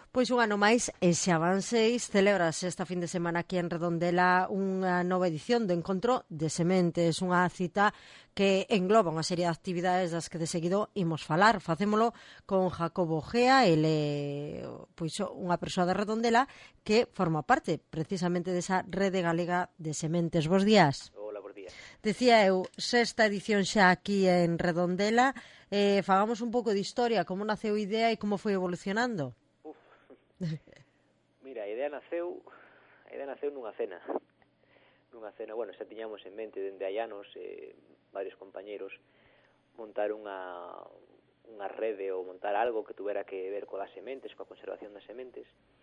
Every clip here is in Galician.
Pois un ano máis, e xa van 6, celebrase esta fin de semana aquí en Redondela unha nova edición do Encontro de Sementes, unha cita que engloba unha serie de actividades das que de seguido imos falar. Facémolo con Jacobo Gea, ele pois unha persoa de Redondela que forma parte precisamente desa rede galega de sementes. Bos días. Hola, bos días. Decía eu, sexta edición xa aquí en Redondela. Fagamos un pouco de historia, como naceu a idea e como foi evolucionando. Mira, a idea naceu nunha cena, bueno, xa tiñamos en mente dende hai anos, varios compañeros montar unha rede ou montar algo que tuvera que ver coas sementes, coa conservación das sementes,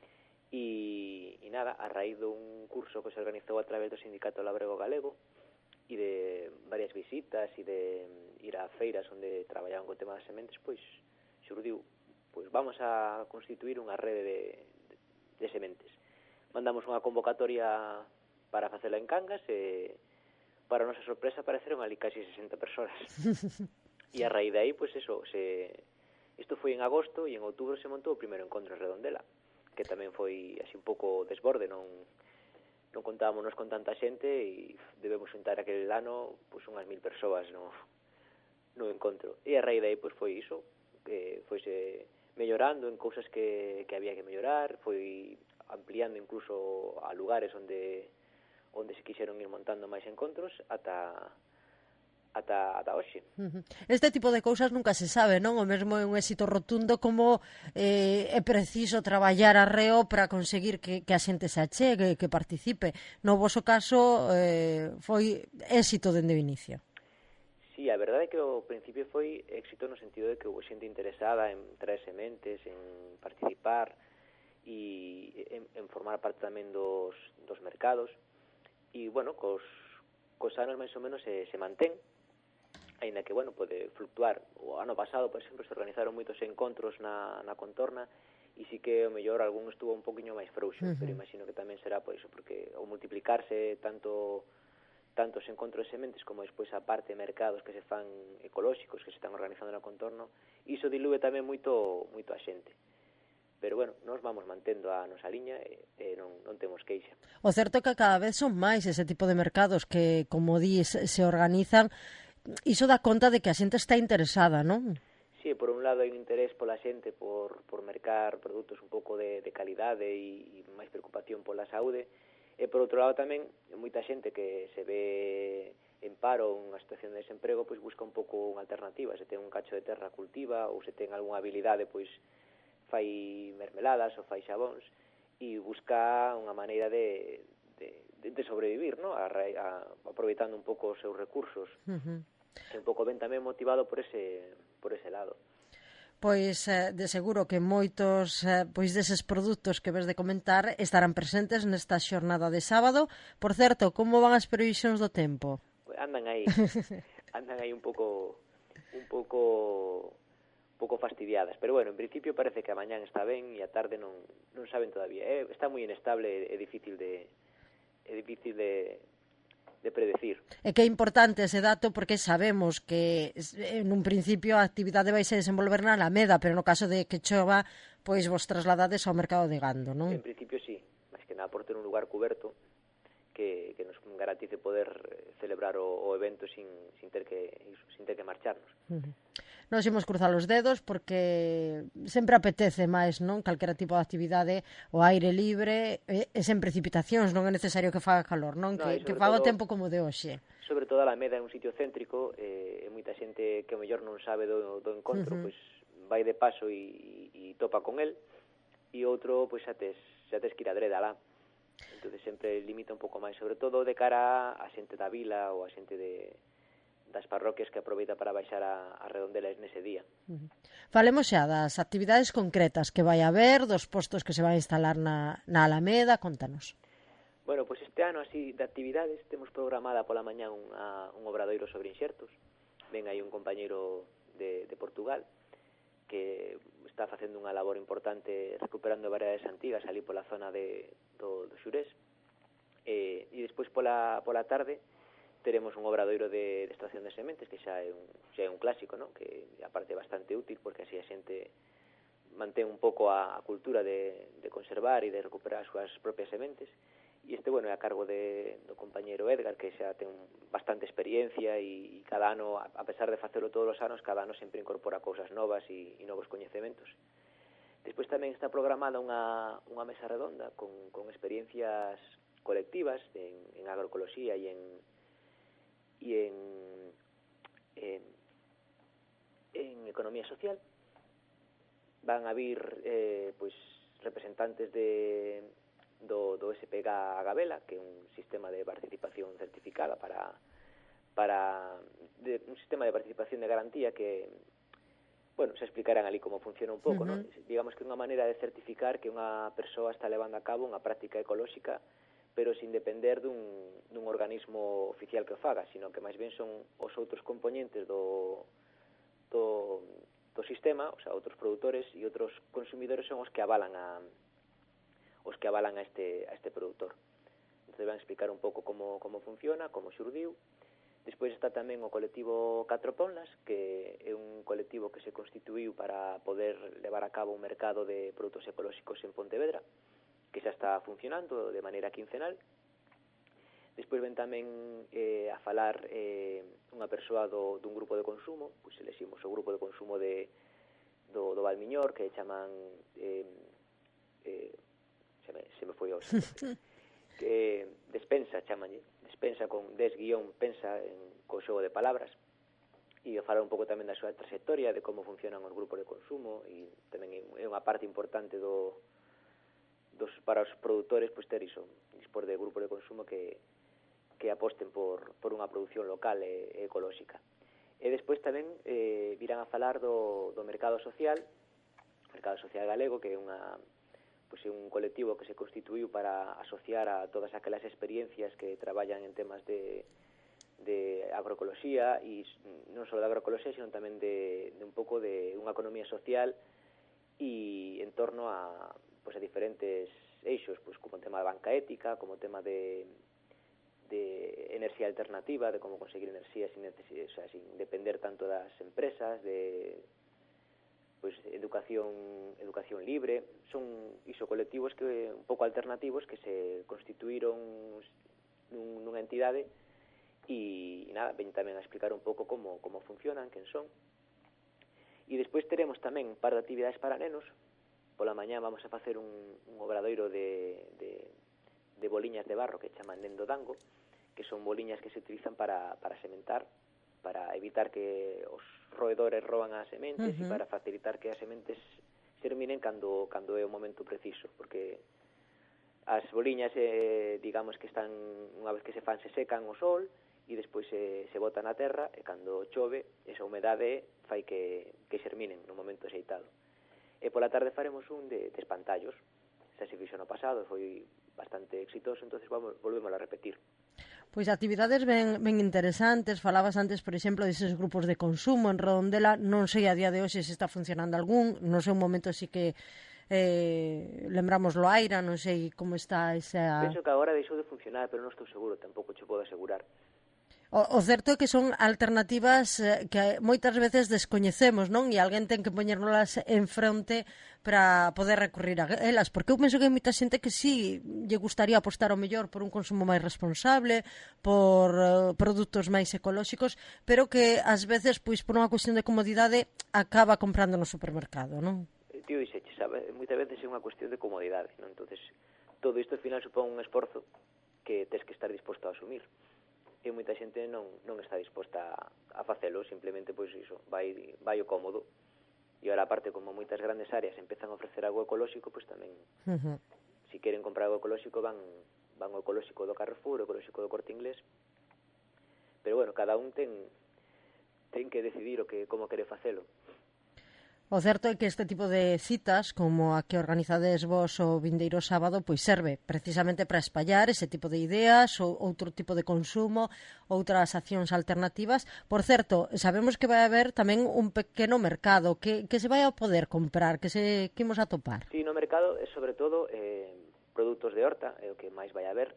e nada, a raíz dun curso que se organizou a través do Sindicato Labrego Galego e de varias visitas e de ir a feiras onde traballaban co tema das sementes, pois xurdiu, pois vamos a constituir unha rede de sementes. Mandamos unha convocatoria para facela en Cangas e, para a nosa sorpresa, apareceron ali casi 60 persoas. E a raíz de aí, pois eso, isto foi en agosto e en outubro se montou o primeiro encontro en Redondela, que tamén foi así un pouco desborde, non contábamos con tanta xente e debemos xuntar aquel ano pois unhas 1000 persoas no encontro. E a raíz de aí pois foi iso, que foise mellorando en cousas que había que mellorar, foi ampliando incluso a lugares onde se quixeron ir montando máis encontros ata hoxe. Este tipo de cousas nunca se sabe, non? O mesmo é un éxito rotundo como é preciso traballar arreo para conseguir que a xente se achegue, que participe. No voso caso foi éxito dende o inicio. Sí, a verdade é que ao principio foi éxito no sentido de que houve xente interesada en traer sementes, en participar e en formar parte tamén dos mercados. E, bueno, cos anos máis ou menos se mantén, aínda que, bueno, pode fluctuar. O ano pasado, por exemplo, se organizaron moitos encontros na contorna e sí que, o mellor, algún estuvo un poquinho máis frouxo, pero imagino que tamén será por iso, porque ao multiplicarse tantos encontros de sementes como despois a parte de mercados que se fan ecolóxicos que se están organizando na contorno, iso dilúe tamén moito a xente. Pero, bueno, nos vamos mantendo a nosa liña e non temos queixa. O certo é que cada vez son máis ese tipo de mercados que, como dis, se organizan. Iso dá conta de que a xente está interesada, non? Sí, por un lado hai un interés pola xente por mercar produtos un pouco de calidade e máis preocupación pola saúde. E, por outro lado, tamén, moita xente que se ve en paro ou unha situación de desemprego, pois busca un pouco unha alternativa. Se ten un cacho de terra cultiva ou se ten algunha habilidade, pois fai mermeladas ou fai xabóns e busca unha maneira de sobrevivir, ¿no? Aproveitando un pouco os seus recursos. E un pouco ben tamén motivado por ese lado. Pois de seguro que moitos pois deses produtos que ves de comentar estarán presentes nesta xornada de sábado. Por certo, como van as previsións do tempo? Andan aí un pouco fastidiadas, pero bueno, en principio parece que a mañán está ben e a tarde non saben todavía. Está moi inestable, é difícil de predecir. É que é importante ese dato porque sabemos que en un principio a actividade vai se desenvolver na Alameda, pero no caso de que chova, pois vos trasladades ao mercado de gando, non? En principio sí, máis que nada por ter un lugar cuberto que nos garantice poder celebrar o evento sin ter que marcharnos. Nos imos cruzar os dedos porque sempre apetece máis, non? Calquera tipo de actividade, o aire libre e sen precipitacións, non é necesario que faga calor, non? Que faga o tempo como de hoxe. Sobre todo a Alameda é un sitio céntrico e moita xente que o mellor non sabe do encontro, pois vai de paso e topa con el, e outro, pois xa tes que ir adreda lá. Entón sempre limita un pouco máis, sobre todo de cara a xente da vila ou a xente das parroquias que aproveita para baixar a Redondela nese día. Falemos xa das actividades concretas que vai haber, dos postos que se van a instalar na Alameda, contanos. Bueno, pois este ano, así, de actividades, temos programada pola mañá un obradoiro sobre inxertos. Ven aí un compañeiro de Portugal que está facendo unha labor importante recuperando variedades antigas ali pola zona do Xurés. E despois pola tarde teremos un obradoiro de extracción de sementes, que xa é un clásico, ¿no? Que aparte é bastante útil, porque así a xente mantén un pouco a cultura de conservar e de recuperar as súas propias sementes. E bueno, é a cargo do compañeiro Edgar, que xa ten bastante experiencia e cada ano, a pesar de facelo todos os anos, cada ano sempre incorpora cousas novas e novos coñecementos. Despois tamén está programada unha mesa redonda con experiencias colectivas en agroecoloxía e en economía social. Van a vir pois representantes do SPG Agabela, que é un sistema de participación certificada un sistema de participación de garantía que, bueno, se explicarán ali como funciona un pouco, non? Digamos que é unha maneira de certificar que unha persoa está levando a cabo unha práctica ecolóxica, pero sin depender dun organismo oficial que o faga, sino que máis ben son os outros componentes do sistema, o sea, outros produtores e outros consumidores son os que avalan a este produtor. Entón van a explicar un pouco como funciona, como xurdiu. Despois está tamén o colectivo Catro Ponlas, que é un colectivo que se constituíu para poder levar a cabo un mercado de produtos ecolóxicos en Pontevedra, que xa está funcionando de maneira quincenal. Despois ven tamén a falar unha persoa dun grupo de consumo, pois eleximos o grupo de consumo do Valmiñor, que chaman se me foi hoxe que Despensa, chamanlle Despensa con pensa co xogo de palabras, e falar un pouco tamén da súa trayectoria, de como funcionan os grupos de consumo, e tamén é unha parte importante para os produtores, pois ter iso, dispor de grupos de consumo que aposten por unha produción local e ecolóxica. E despois tamén virán a falar do mercado social galego, que é un colectivo que se constituíu para asociar a todas aquelas experiencias que traballan en temas de agroecoloxía, e non só de agroecoloxía, sino tamén de un pouco de unha economía social e en torno a diferentes eixos, como o tema da banca ética, como o tema de enerxía alternativa, de como conseguir enerxía sin depender tanto das empresas, de educación libre. Son colectivos que un pouco alternativos que se constituíron nunha entidade e nada, ven tamén a explicar un pouco como funcionan, quen son. E despois teremos tamén un par de actividades para nenos. Pola mañá vamos a facer un obradoiro de boliñas de barro que chaman Nendo Dango, que son boliñas que se utilizan para sementar, para evitar que os roedores roban as sementes e para facilitar que as sementes germinen cando é o momento preciso, porque as boliñas digamos que están, unha vez que se fan, se secan ao sol e despois se botan na terra, e cando chove esa humedade fai que germinen no momento axeitado. E pola tarde faremos un de espantallos. Xa se fixo no pasado, foi bastante exitoso, entonces volvemos a repetir. Pois actividades ben interesantes. Falabas antes, por exemplo, deses grupos de consumo en Redondela. Non sei a día de hoxe se está funcionando algún. Non sei un momento así que lembramos Loaira, non sei como está esa... Penso que agora deixou de funcionar, pero non estou seguro, tampouco che podo asegurar. O certo é que son alternativas que moitas veces descoñecemos, non? E alguén ten que poñernolas en fronte para poder recurrir a elas, porque eu penso que hai moita xente que sí lle gustaría apostar ao mellor por un consumo máis responsable, por produtos máis ecolóxicos, pero que ás veces, pois por unha cuestión de comodidade, acaba comprando no supermercado, non? Tío, dixeche, sabe, moitas veces é unha cuestión de comodidade, non? Entonces, todo isto ao final supón un esforzo que tes que estar disposto a asumir. E moita xente non está disposta a facelo, simplemente pois iso, vai o cómodo. E ahora, aparte, como moitas grandes áreas empezan a ofrecer algo ecolóxico, pois tamén, si queren comprar algo ecolóxico, van ao ecolóxico do Carrefour, o ecolóxico do Corte Inglés. Pero, bueno, cada un ten que decidir como quere facelo. O certo é que este tipo de citas, como a que organizades vos o vindeiro sábado, pois serve precisamente para espallar ese tipo de ideas, ou outro tipo de consumo, outras accións alternativas. Por certo, sabemos que vai haber tamén un pequeno mercado que se vai a poder comprar, que imos a topar. Sí, no mercado é sobre todo produtos de horta, é o que máis vai haber,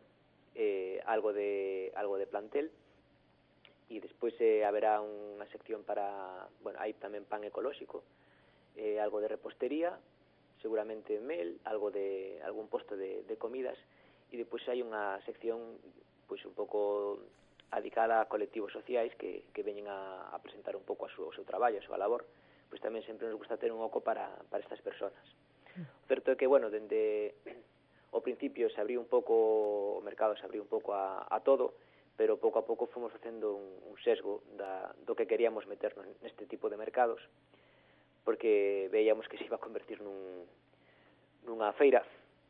algo de plantel, e despois haberá unha sección para, bueno, hai tamén pan ecolóxico, algo de repostería, seguramente mel, algún posto de comidas, e depois hai unha sección pois un pouco dedicada a colectivos sociais que veñen a presentar un pouco o seu traballo, a súa labor. Pois tamén sempre nos gusta ter un oco para estas persoas. O certo é que, bueno, dende ao principio se abriu un pouco o mercado, se abriu un pouco a todo, pero pouco a pouco fomos facendo un sesgo do que queríamos meternos neste tipo de mercados, porque veíamos que se iba a convertir nunha feira,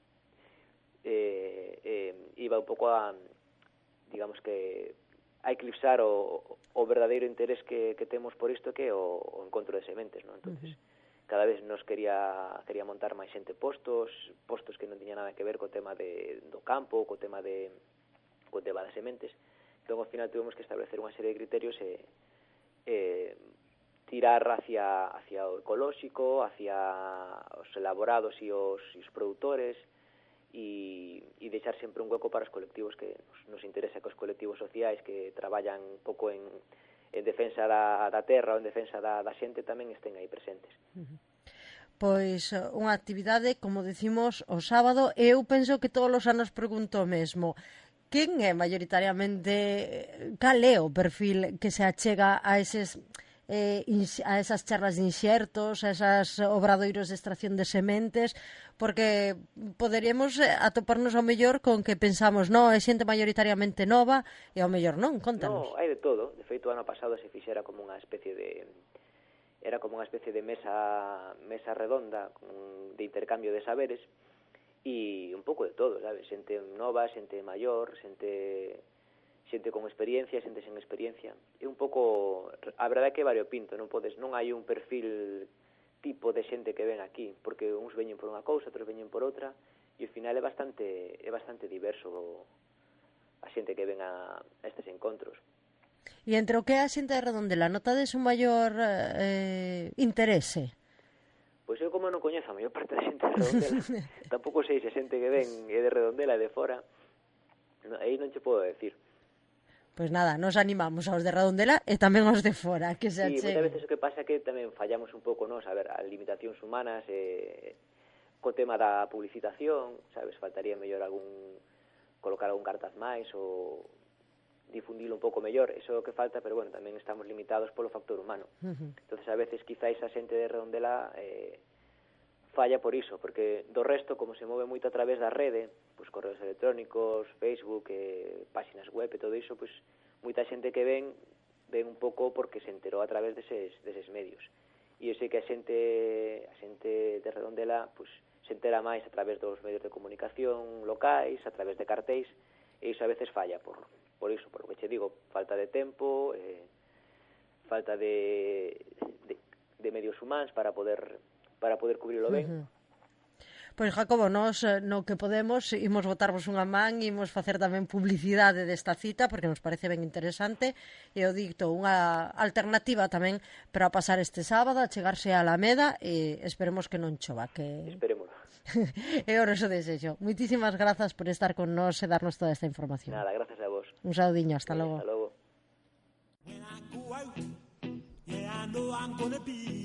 iba un pouco a, digamos que, a eclipsar o verdadeiro interés que temos por isto, que é o encontro de sementes, non? Entonces, cada vez nos quería montar máis xente postos que non tiñan nada que ver co tema do campo, co tema das sementes. Entón, ao final, tuvemos que establecer unha serie de criterios e tirar hacia o ecolóxico, hacia os elaborados e os produtores, e deixar sempre un hueco para os colectivos que nos interesa, que os colectivos sociais que traballan un pouco en defensa da terra ou en defensa da xente tamén estén aí presentes. Pois unha actividade, como decimos, o sábado, e eu penso que todos os anos pregunto o mesmo. Quen é maioritariamente, cal é o perfil que se achega a esas charlas de inxertos, a esas obradoiros de extracción de sementes, porque poderíamos atoparnos ao mellor con que pensamos, non, é xente maioritariamente nova, e ao mellor non, contanos. Non, hai de todo. De feito, o ano pasado se fixera como unha especie de mesa redonda de intercambio de saberes, e un pouco de todo, sabes? Xente nova, xente maior, xente con experiencia, xente sen experiencia. É un pouco, a verdade é que é variopinto, non hai un perfil tipo de xente que ven aquí, porque uns veñen por unha cousa, outros veñen por outra, e ao final é bastante diverso a xente que ven a estes encontros. E entre o que é a xente de Redondela, notades un maior interese? Pois eu, como non coñezo a maior parte da xente de Redondela, tampouco sei se a xente que ven é de Redondela e de fora, aí non che podo decir. Pois nada, nos animamos aos de Redondela e tamén aos de fora, que se acheguen. Sí, moitas veces o que pasa é que tamén fallamos un pouco, a ver, as limitacións humanas, co tema da publicitación, sabes, faltaría mellor colocar algún cartaz máis ou difundilo un pouco mellor, eso é o que falta, pero bueno, tamén estamos limitados polo factor humano. Entonces, a veces, quizá esa xente de Redondela falla por iso, porque do resto, como se move moito a través da rede, pues correos electrónicos, Facebook, páxinas web e todo iso, pues moita xente que ven un pouco porque se enterou a través deses medios. E eu sei que a xente de Redondela pues se entera máis a través dos medios de comunicación locais, a través de cartéis, e iso a veces falla por iso, por lo que che digo, falta de tempo, falta de medios humanos para poder cubrirlo ben. Pois, Jacobo, nos no que podemos imos botarvos unha man, imos facer tamén publicidade desta cita, porque nos parece ben interesante, e o dicto unha alternativa tamén para pasar este sábado, a chegarse a Alameda, e esperemos que non chova. Esperémoslo. É o noso desexo. Moitísimas grazas por estar con nós e darnos toda esta información. Nada, gracias a vos. Un saudiño, hasta logo. Hasta logo.